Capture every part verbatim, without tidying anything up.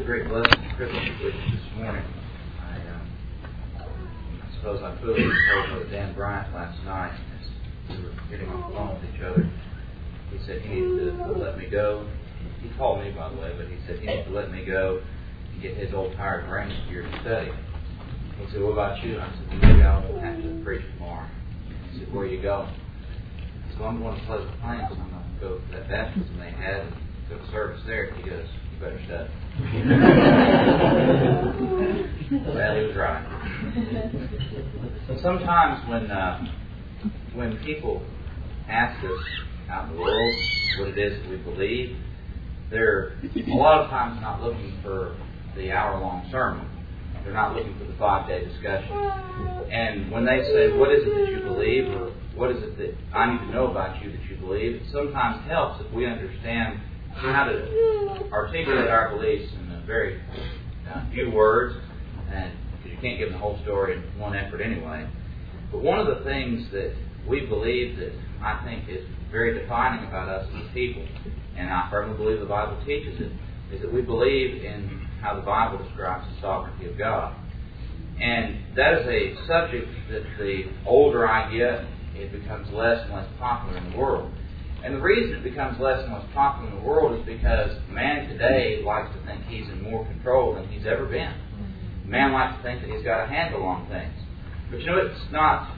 great blessing and privilege with you this morning. I, um, I suppose I fooled and told Brother Dan Bryant last night as we were getting on the phone with each other. He said he needed to let me go. He called me, by the way, but he said he needed to let me go and get his old tired brain here to study. He said, "What about you?" I said, "Maybe I won't have to preach tomorrow." He said, "Where are you going?" I said, "Well, I'm going to Pleasant Plains. I'm going to go to that baptism they had and took service there." He goes, "You better study." Well, he was right. Sometimes when uh, when people ask us out in the world what it is that we believe, they're a lot of times not looking for the hour-long sermon. They're not looking for the five-day discussion. And when they say, "What is it that you believe?" or "What is it that I need to know about you that you believe?" it sometimes helps if we understand how to articulate our beliefs in a very uh, few words, and because you can't give them the whole story in one effort anyway. But one of the things that we believe that I think is very defining about us as people, and I firmly believe the Bible teaches it, is that we believe in how the Bible describes the sovereignty of God. And that is a subject that the older I get, it becomes less and less popular in the world. And the reason it becomes less and less popular in the world is because man today likes to think he's in more control than he's ever been. Man likes to think that he's got a handle on things. But you know, it's not,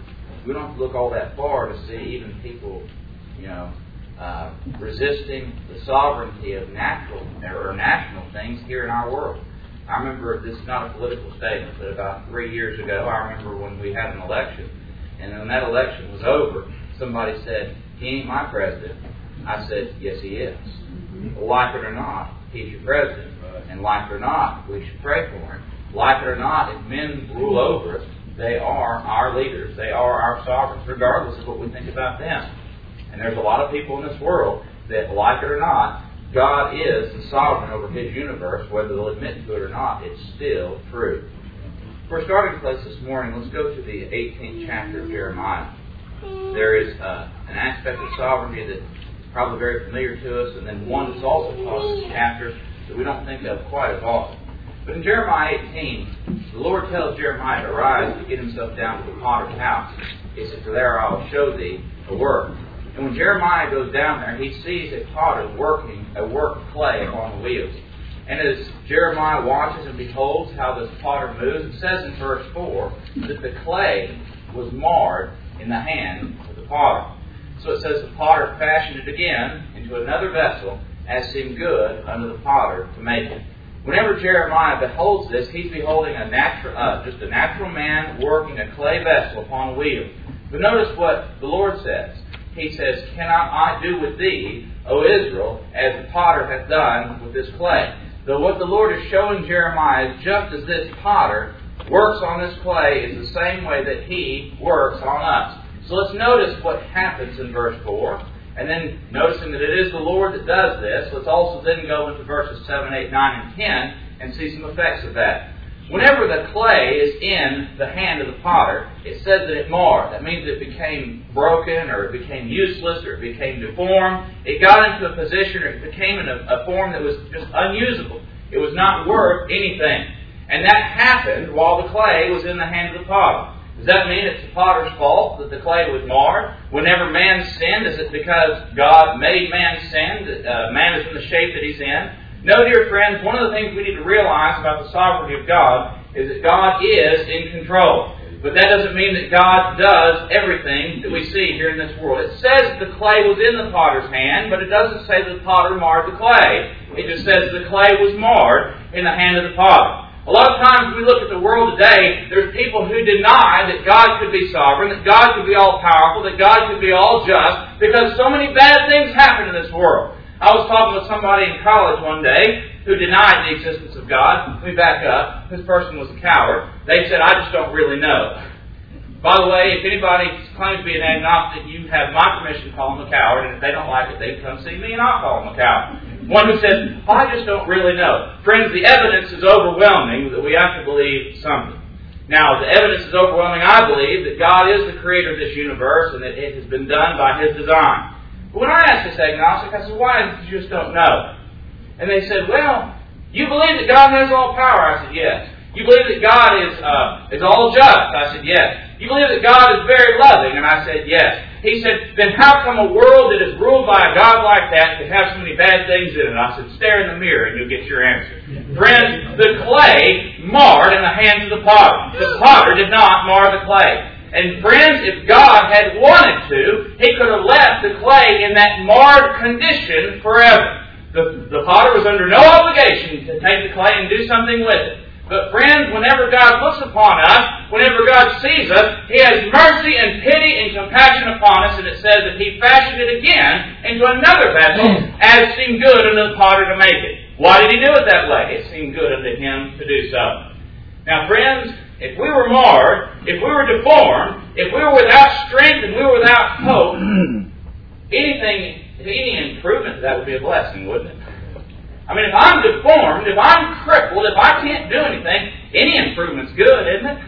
we don't have to look all that far to see even people, you know, uh, resisting the sovereignty of natural or national things here in our world. I remember, this is not a political statement, but about three years ago, I remember when we had an election, and when that election was over, somebody said, "He ain't my president." I said, "Yes, he is. Like it or not, he's your president. And like it or not, we should pray for him. Like it or not, if men rule over us, they are our leaders. They are our sovereigns, regardless of what we think about them." And there's a lot of people in this world that, like it or not, God is the sovereign over His universe. Whether they'll admit to it or not, it's still true. For our starting place this morning, let's go to the eighteenth chapter of Jeremiah. There is uh, an aspect of sovereignty that is probably very familiar to us, and then one that's also taught in this chapter that we don't think of quite as often. But in Jeremiah eighteen, the Lord tells Jeremiah to rise and get himself down to the potter's house. He says, "For there I will show thee the work." And when Jeremiah goes down there, he sees a potter working a work of clay upon the wheels. And as Jeremiah watches and beholds how this potter moves, it says in verse four that the clay was marred in the hand of the potter. So it says the potter fashioned it again into another vessel, as seemed good unto the potter to make it. Whenever Jeremiah beholds this, he's beholding a natural, uh, just a natural man working a clay vessel upon a wheel. But notice what the Lord says. He says, "Cannot I do with thee, O Israel, as the potter hath done with this clay?" Though what the Lord is showing Jeremiah is just as this potter works on this clay is the same way that He works on us. So let's notice what happens in verse four. And then, noticing that it is the Lord that does this, let's also then go into verses seven, eight, nine, and ten and see some effects of that. Whenever the clay is in the hand of the potter, it says that it marred. That means it became broken, or it became useless, or it became deformed. It got into a position, or it became in a, a form that was just unusable. It was not worth anything. And that happened while the clay was in the hand of the potter. Does that mean it's the potter's fault that the clay was marred? Whenever man sinned, is it because God made man sin, that uh, man is in the shape that he's in? No, dear friends, one of the things we need to realize about the sovereignty of God is that God is in control. But that doesn't mean that God does everything that we see here in this world. It says the clay was in the potter's hand, but it doesn't say that the potter marred the clay. It just says the clay was marred in the hand of the potter. A lot of times we look at the world today, there's people who deny that God could be sovereign, that God could be all-powerful, that God could be all-just, because so many bad things happen in this world. I was talking with somebody in college one day who denied the existence of God. Let me back up. This person was a coward. They said, "I just don't really know." By the way, if anybody claims to be an agnostic, you have my permission to call them a coward, and if they don't like it, they can come see me and I'll call them a coward. One who says, "Oh, I just don't really know." Friends, the evidence is overwhelming that we have to believe something. Now, the evidence is overwhelming, I believe, that God is the creator of this universe and that it has been done by His design. But when I asked this agnostic, I said, "Why did you just don't know?" And they said, "Well, You believe that God has all power? I said, yes. You believe that God is uh, is all just? I said, yes. You believe that God is very loving? And I said, yes. He said, then how come a world that is ruled by a God like that could have so many bad things in it? I said, stare in the mirror and you'll get your answer. Friends, the clay marred in the hands of the potter. The potter did not mar the clay. And friends, if God had wanted to, He could have left the clay in that marred condition forever. The, the potter was under no obligation to take the clay and do something with it. But friends, whenever God looks upon us, whenever God sees us, He has mercy and pity and compassion upon us, and it says that He fashioned it again into another vessel, as seemed good unto the potter to make it. Why did He do it that way? It seemed good unto Him to do so. Now friends, if we were marred, if we were deformed, if we were without strength and we were without hope, anything, any improvement to that would be a blessing, wouldn't it? I mean, if I'm deformed, if I'm crippled, if I can't do anything, any improvement's good, isn't it?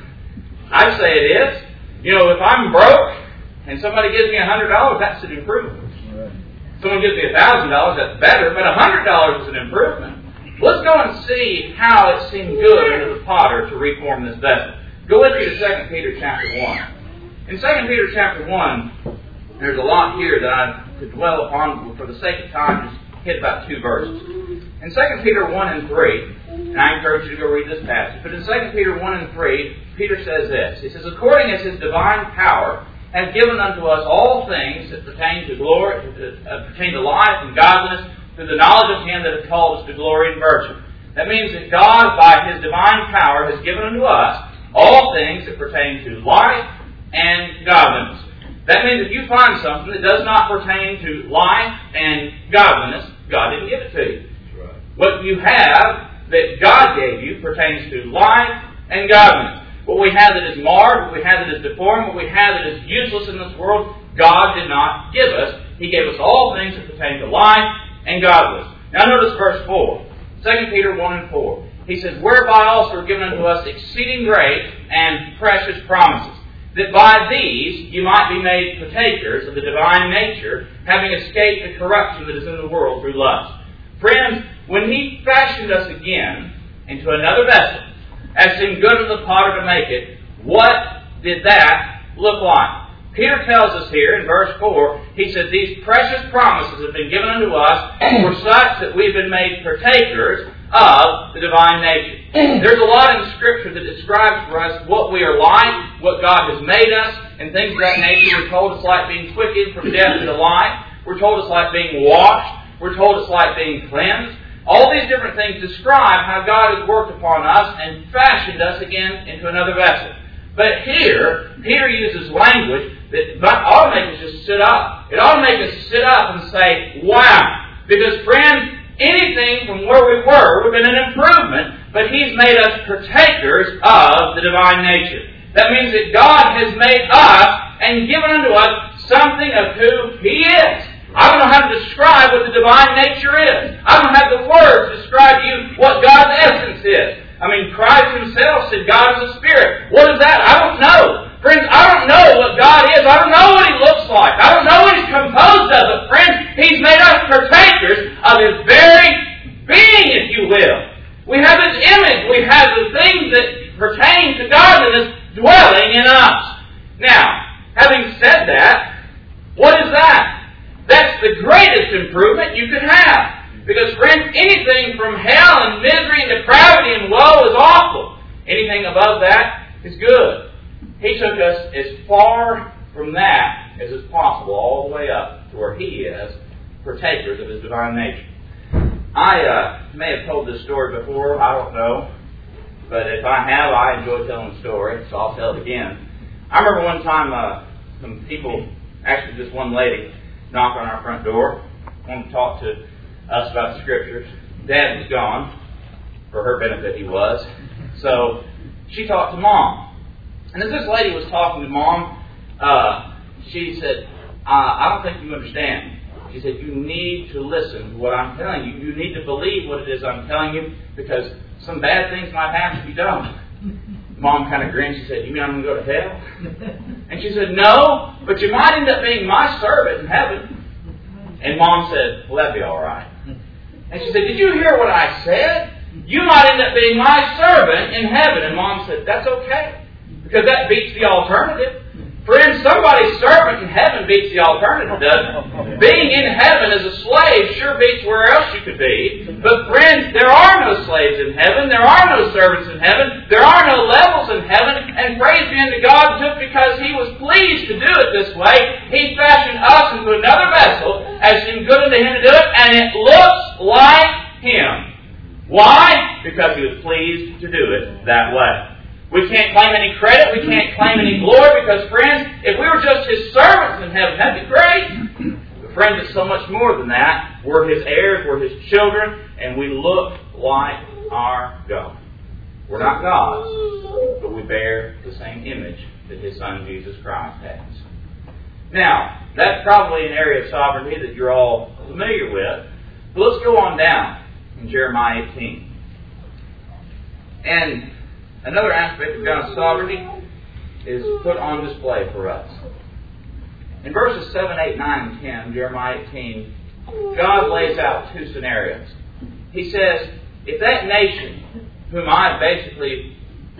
I say it is. You know, if I'm broke and somebody gives me a hundred dollars, that's an improvement. Right. Someone gives me a thousand dollars, that's better, but a hundred dollars is an improvement. Let's go and see how it seemed good unto the potter to reform this vessel. Go with me to Second Peter chapter one. In Second Peter chapter one, there's a lot here that I could dwell upon. For the sake of time, just hit about two verses. In Second Peter one and three, and I encourage you to go read this passage, but in Second Peter one and three, Peter says this. He says, according as His divine power hath given unto us all things that pertain to glory, that uh, pertain to life and godliness, through the knowledge of Him that hath called us to glory and virtue. That means that God, by His divine power, has given unto us all things that pertain to life and godliness. That means if you find something that does not pertain to life and godliness, God didn't give it to you. Right. What you have that God gave you pertains to life and godliness. What we have that is marred, what we have that is deformed, what we have that is useless in this world, God did not give us. He gave us all things that pertain to life and godliness. Now notice verse four. Second Peter one and four. He says, whereby also are given unto us exceeding great and precious promises, that by these you might be made partakers of the divine nature, having escaped the corruption that is in the world through lust. Friends, when He fashioned us again into another vessel, as seemed good unto the potter to make it, what did that look like? Peter tells us here in verse four, he said, these precious promises have been given unto us for such that we've been made partakers of the divine nature. There's a lot in Scripture that describes for us what we are like, what God has made us, and things of that nature. We're told it's like being quickened from death into life. We're told it's like being washed. We're told it's like being cleansed. All these different things describe how God has worked upon us and fashioned us again into another vessel. But here, Peter uses language that ought to make us just sit up. It ought to make us sit up and say, wow. Because friends, anything from where we were would have been an improvement, but He's made us partakers of the divine nature. That means that God has made us and given unto us something of who He is. I don't know how to describe what the divine nature is. I don't have the words to describe to you what God's essence is. I mean, Christ Himself said God is a spirit. What is that? I don't know. Friends, I don't know what God is. I don't know what He looks like. I don't know what He's composed of. But friends, He's made us partakers of His very being, if you will. We have His image. We have the things that pertain to godliness dwelling in us. Now, having said that, what is that? That's the greatest improvement you could have. Because, friends, anything from hell and misery and depravity and woe is awful. Anything above that is good. He took us as far from that as is possible, all the way up to where He is, partakers of His divine nature. I uh, may have told this story before, I don't know. But if I have, I enjoy telling the story, so I'll tell it again. I remember one time uh, some people, actually just one lady, knocked on our front door, wanted to talk to us about the Scriptures. Dad was gone. For her benefit, he was. So she talked to Mom. And as this lady was talking to Mom, uh, she said, uh, I don't think you understand. She said, you need to listen to what I'm telling you. You need to believe what it is I'm telling you, because some bad things might happen if you don't. Mom kind of grinned. She said, you mean I'm going to go to hell? And she said, no, but you might end up being my servant in heaven. And Mom said, well, that'd be all right. And she said, did you hear what I said? You might end up being my servant in heaven. And Mom said, that's okay. Because that beats the alternative. Friends, somebody's servant in heaven beats the alternative, doesn't it? Being in heaven as a slave sure beats where else you could be. But friends, there are no slaves in heaven. There are no servants in heaven. There are no levels in heaven. And praise be unto God, just because He was pleased to do it this way, He fashioned us into another vessel as seemed good unto Him to do it, and it looks like Him. Why? Because He was pleased to do it that way. We can't claim any credit. We can't claim any glory because, friends, if we were just His servants in heaven, that'd be great. But, friends, it's so much more than that. We're His heirs. We're His children. And we look like our God. We're not gods, but we bear the same image that His Son, Jesus Christ, has. Now, that's probably an area of sovereignty that you're all familiar with. But let's go on down in Jeremiah eighteen. And another aspect of God's sovereignty is put on display for us. In verses seven, eight, nine, and ten, Jeremiah eighteen, God lays out two scenarios. He says, if that nation, whom I've basically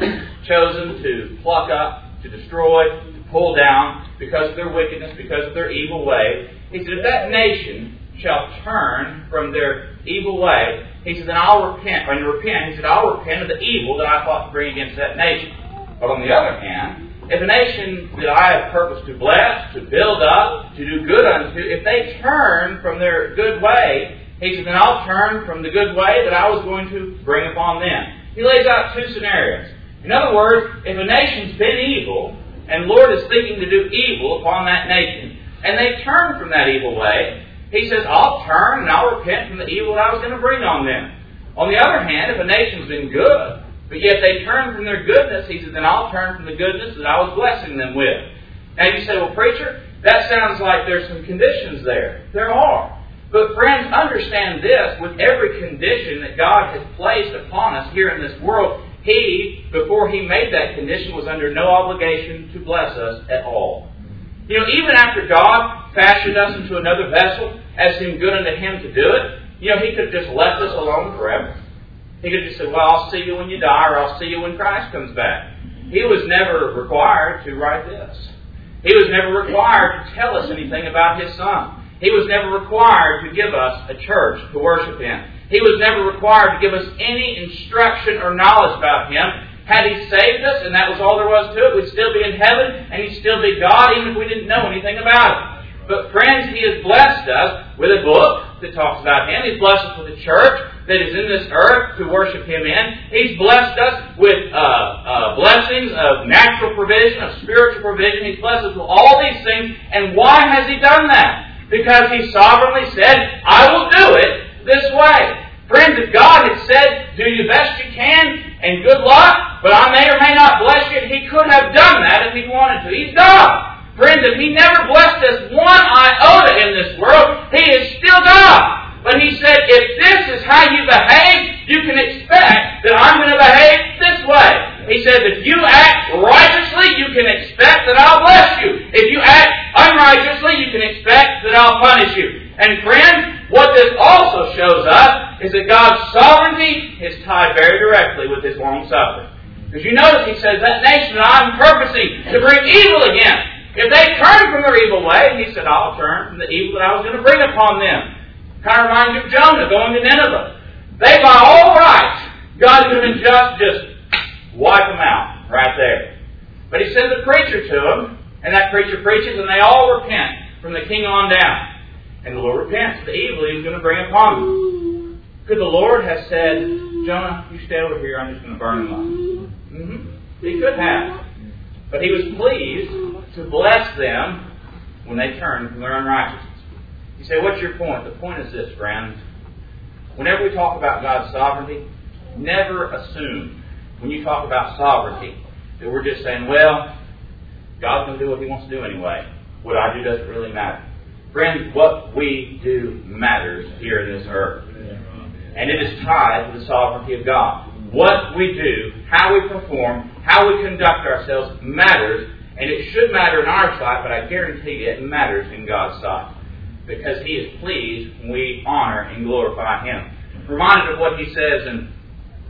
chosen to pluck up, to destroy, to pull down, because of their wickedness, because of their evil way, He said, if that nation shall turn from their evil way, He said, then I'll repent. When you repent, He said, I'll repent of the evil that I thought to bring against that nation. But on the other hand, if a nation that I have purposed to bless, to build up, to do good unto, if they turn from their good way, He said, then I'll turn from the good way that I was going to bring upon them. He lays out two scenarios. In other words, if a nation's been evil, and the Lord is thinking to do evil upon that nation, and they turn from that evil way, He says, I'll turn and I'll repent from the evil that I was going to bring on them. On the other hand, if a nation's been good, but yet they turn from their goodness, He says, then I'll turn from the goodness that I was blessing them with. Now you say, well, preacher, that sounds like there's some conditions there. There are. But friends, understand this, with every condition that God has placed upon us here in this world, He, before He made that condition, was under no obligation to bless us at all. You know, even after God fashioned us into another vessel, as seemed good unto Him to do it, you know, He could have just left us alone forever. He could have just said, well, I'll see you when you die, or I'll see you when Christ comes back. He was never required to write this. He was never required to tell us anything about His Son. He was never required to give us a church to worship in. He was never required to give us any instruction or knowledge about Him. Had He saved us, and that was all there was to it, we'd still be in heaven, and He'd still be God, even if we didn't know anything about it. But friends, He has blessed us with a book that talks about Him. He's blessed us with a church that is in this earth to worship Him in. He's blessed us with uh, uh, blessings of natural provision, of spiritual provision. He's blessed us with all these things. And why has He done that? Because He sovereignly said, I will do it this way. Friends, if God had said, do the best you can, and good luck, but I may or may not bless you, He could have done that if He wanted to. He's God. Friends, if He never blessed us one iota in this world, He is still God. But He said, if this is how you behave, you can expect that I'm going to behave this way. He said, if you act righteously, you can expect that I'll bless you. If you act unrighteously, you can expect that I'll punish you. And friends, what this also shows us is that God's sovereignty is tied very directly with His long-suffering. Because you notice He says, that nation that I'm purposing to bring evil against, if they turn from their evil way, He said, I'll turn from the evil that I was going to bring upon them. Kind of reminds you of Jonah going to Nineveh. They, by all rights, God could have been just, just wipe them out right there. But He sends a preacher to them, and that preacher preaches, and they all repent from the king on down. And the Lord repents of the evil He was going to bring upon them. Could the Lord have said, Jonah, you stay over here, I'm just going to burn them up? Mm-hmm. He could have. But He was pleased to bless them when they turned from their unrighteousness. You say, what's your point? The point is this, friends. Whenever we talk about God's sovereignty, never assume, when you talk about sovereignty, that we're just saying, well, God's going to do what He wants to do anyway. What I do doesn't really matter. Friends, what we do matters here in this earth. And it is tied to the sovereignty of God. What we do, how we perform, how we conduct ourselves matters. And it should matter in our sight, but I guarantee you it matters in God's sight. Because He is pleased when we honor and glorify Him. I'm reminded of what He says in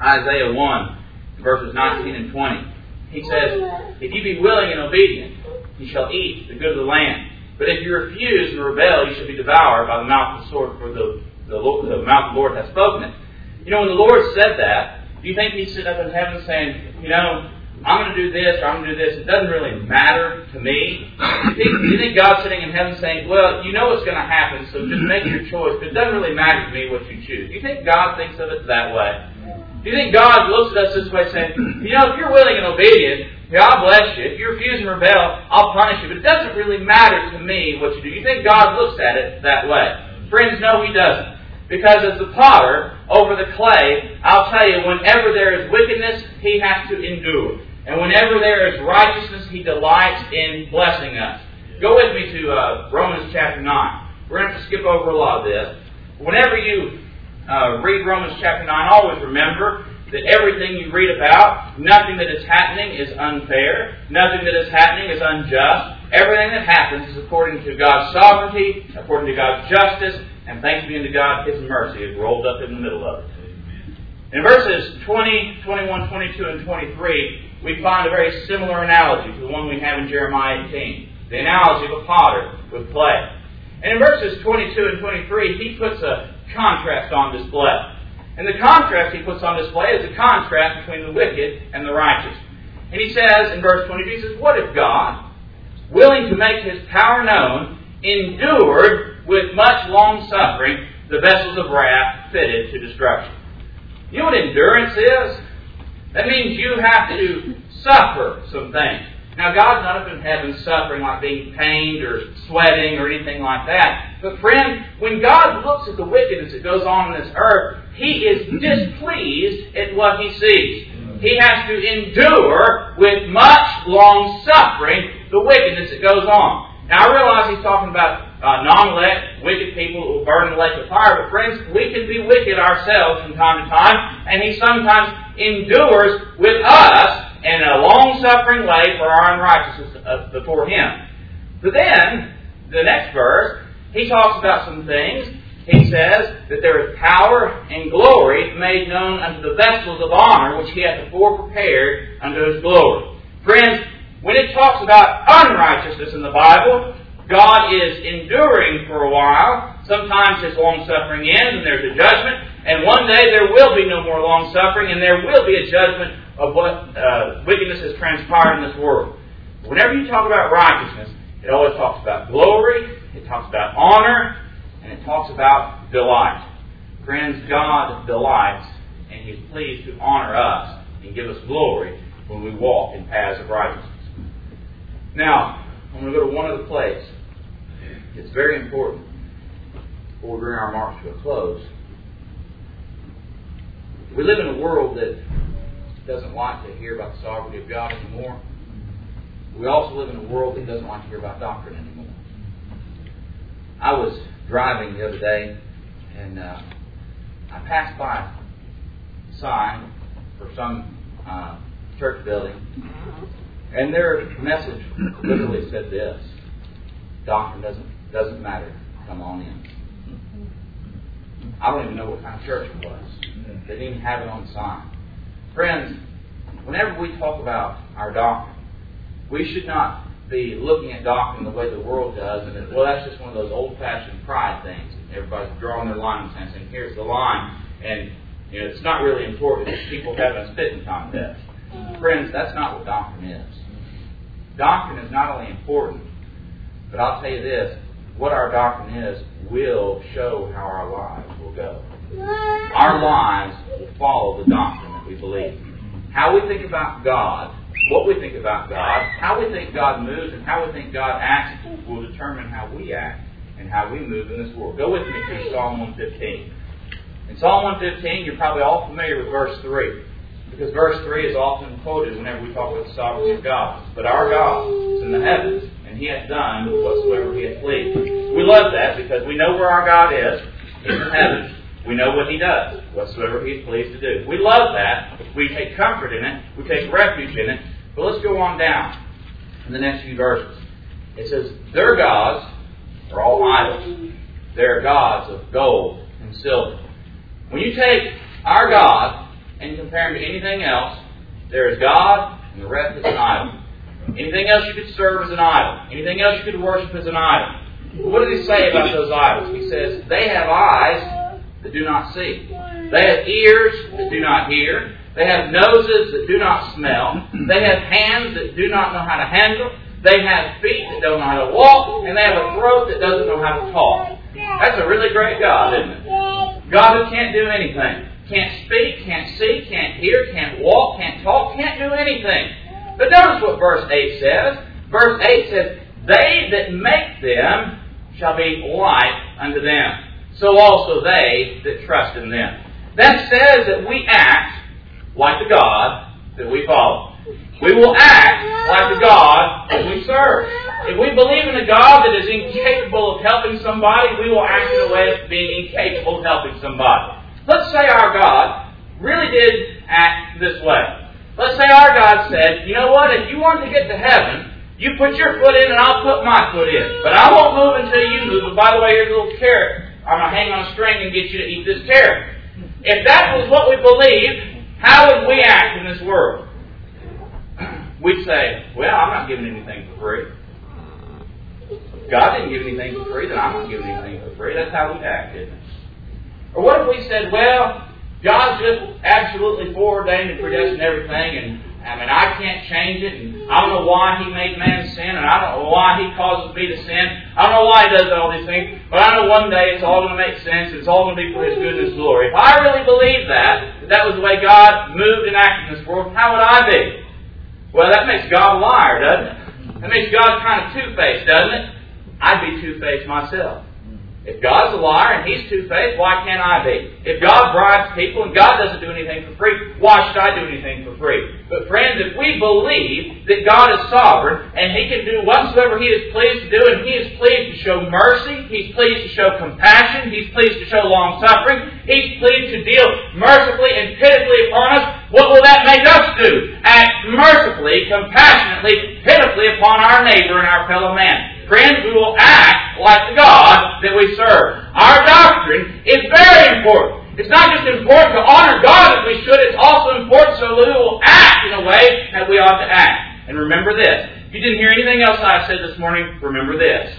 Isaiah one, verses nineteen and twenty. He says, if you be willing and obedient, you shall eat the good of the land. But if you refuse and rebel, you shall be devoured by the mouth of the sword, for the, the, Lord, the mouth of the Lord hath spoken it. You know, when the Lord said that, do you think He's sitting up in heaven saying, you know, I'm going to do this or I'm going to do this. It doesn't really matter to me. You think, you think God's sitting in heaven saying, well, you know what's going to happen, so just make your choice. But it doesn't really matter to me what you choose. Do you think God thinks of it that way? Do you think God looks at us this way saying, you know, if you're willing and obedient, God bless you. If you refuse and rebel, I'll punish you. But it doesn't really matter to me what you do. You think God looks at it that way? Friends, no, He doesn't. Because as the potter over the clay, I'll tell you, whenever there is wickedness, He has to endure. And whenever there is righteousness, He delights in blessing us. Go with me to uh, Romans chapter nine. We're going to have to skip over a lot of this. Whenever you uh, read Romans chapter nine, always remember that everything you read about, nothing that is happening is unfair. Nothing that is happening is unjust. Everything that happens is according to God's sovereignty, according to God's justice, and thanks be unto God, His mercy is rolled up in the middle of it. In verses twenty, twenty-one, twenty-two, and twenty-three, we find a very similar analogy to the one we have in Jeremiah eighteen. The analogy of a potter with clay. And in verses twenty-two and twenty-three, he puts a contrast on display. And the contrast he puts on display is a contrast between the wicked and the righteous. And he says in verse twenty-two, he says, what if God, willing to make His power known, endured with much long suffering the vessels of wrath fitted to destruction? You know what endurance is? That means you have to suffer some things. Now, God's not up in heaven suffering like being pained or sweating or anything like that. But friend, when God looks at the wickedness that goes on in this earth, He is displeased at what He sees. He has to endure with much long suffering the wickedness that goes on. Now, I realize He's talking about uh, non-elect, wicked people who will burn in the lake of fire. But friends, we can be wicked ourselves from time to time. And He sometimes endures with us in a long-suffering way for our unrighteousness before Him. But then, the next verse, he talks about some things. He says that there is power and glory made known unto the vessels of honor, which He hath before prepared unto His glory. Friends, when it talks about unrighteousness in the Bible, God is enduring for a while. Sometimes His long-suffering ends and there's a judgment. And one day there will be no more long-suffering and there will be a judgment of what uh, wickedness has transpired in this world. Whenever you talk about righteousness, it always talks about glory, it talks about honor, and it talks about delight. Friends, God delights and He's pleased to honor us and give us glory when we walk in paths of righteousness. Now, I'm going to go to one other place. It's very important before we bring our march to a close. We live in a world that doesn't like to hear about the sovereignty of God anymore. We also live in a world that doesn't like to hear about doctrine anymore. I was driving the other day, and uh, I passed by a sign for some uh, church building, and their message literally said this: doctrine doesn't doesn't matter. Come on in. I don't even know what kind of church it was. They didn't even have it on the sign. Friends, whenever we talk about our doctrine, we should not be looking at doctrine the way the world does, and that, well, that's just one of those old-fashioned pride things. Everybody's drawing their line and saying, here's the line, and you know, it's not really important. It's people having a spitting contest. Friends, that's not what doctrine is. Doctrine is not only important, but I'll tell you this, what our doctrine is will show how our lives will go. Our lives will follow the doctrine that we believe. How we think about God, what we think about God, how we think God moves, and how we think God acts will determine how we act and how we move in this world. Go with me to Psalm one fifteen. In Psalm one fifteen, you're probably all familiar with verse three, because verse three is often quoted whenever we talk about the sovereignty of God. But our God is in the heavens, and He hath done whatsoever He hath pleased. We love that because we know where our God is. He's in heaven. We know what He does, whatsoever He is pleased to do. We love that. We take comfort in it. We take refuge in it. But let's go on down in the next few verses. It says, their gods are all idols. They are gods of gold and silver. When you take our God and compare Him to anything else, there is God, and the rest is an idol. Anything else you could serve as an idol. Anything else you could worship as an idol. What does He say about those idols? He says, they have eyes that do not see. They have ears that do not hear. They have noses that do not smell. They have hands that do not know how to handle. They have feet that don't know how to walk. And they have a throat that doesn't know how to talk. That's a really great God, isn't it? God who can't do anything. Can't speak, can't see, can't hear, can't walk, can't talk, can't do anything. But notice what verse eight says. Verse eight says, they that make them shall be like unto them. So also they that trust in them. That says that we act like the God that we follow. We will act like the God that we serve. If we believe in a God that is incapable of helping somebody, we will act in a way of being incapable of helping somebody. Let's say our God really did act this way. Let's say our God said, you know what, if you want to get to heaven, you put your foot in and I'll put my foot in. But I won't move until you move. And by the way, here's a little carrot. I'm going to hang on a string and get you to eat this carrot. If that was what we believed, how would we act in this world? We'd say, well, I'm not giving anything for free. God didn't give anything for free, then I'm not giving anything for free. That's how we'd act, isn't it? Or what if we said, well, God's just absolutely foreordained and predestined everything, and I mean, I can't change it, and I don't know why He made man sin, and I don't know why He causes me to sin. I don't know why He does all these things, but I know one day it's all going to make sense, and it's all going to be for His goodness and glory. If I really believed that, that that was the way God moved and acted in this world, how would I be? Well, that makes God a liar, doesn't it? That makes God kind of two-faced, doesn't it? I'd be two-faced myself. If God's a liar and He's two-faced, why can't I be? If God bribes people and God doesn't do anything for free, why should I do anything for free? But friends, if we believe that God is sovereign and He can do whatsoever He is pleased to do, and He is pleased to show mercy, He's pleased to show compassion, He's pleased to show long-suffering, He's pleased to deal mercifully and pitifully upon us, what will that make us do? Act mercifully, compassionately, pitifully upon our neighbor and our fellow man. Friends, we will act like the God that we serve. Our doctrine is very important. It's not just important to honor God as we should, it's also important so that we will act in a way that we ought to act. And remember this. If you didn't hear anything else I said this morning, remember this.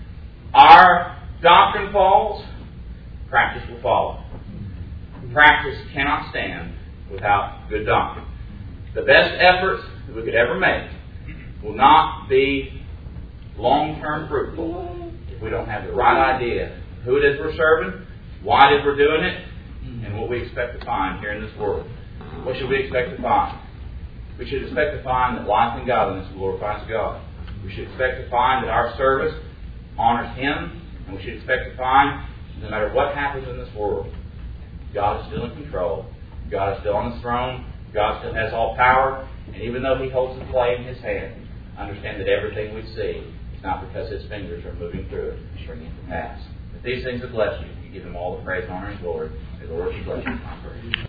Our doctrine falls, practice will follow. Practice cannot stand without good doctrine. The best efforts that we could ever make will not be long-term fruitful if we don't have the right idea of who it is we're serving, why it is we're doing it, and what we expect to find here in this world. What should we expect to find? We should expect to find that life and godliness glorifies God. We should expect to find that our service honors Him, and we should expect to find no matter what happens in this world, God is still in control. God is still on His throne. God still has all power. And even though He holds the clay in His hand, understand that everything we see is not because His fingers are moving through it and bringing it to pass. If these things have blessed you, you give Him all the praise, honor, and glory. May the Lord bless you.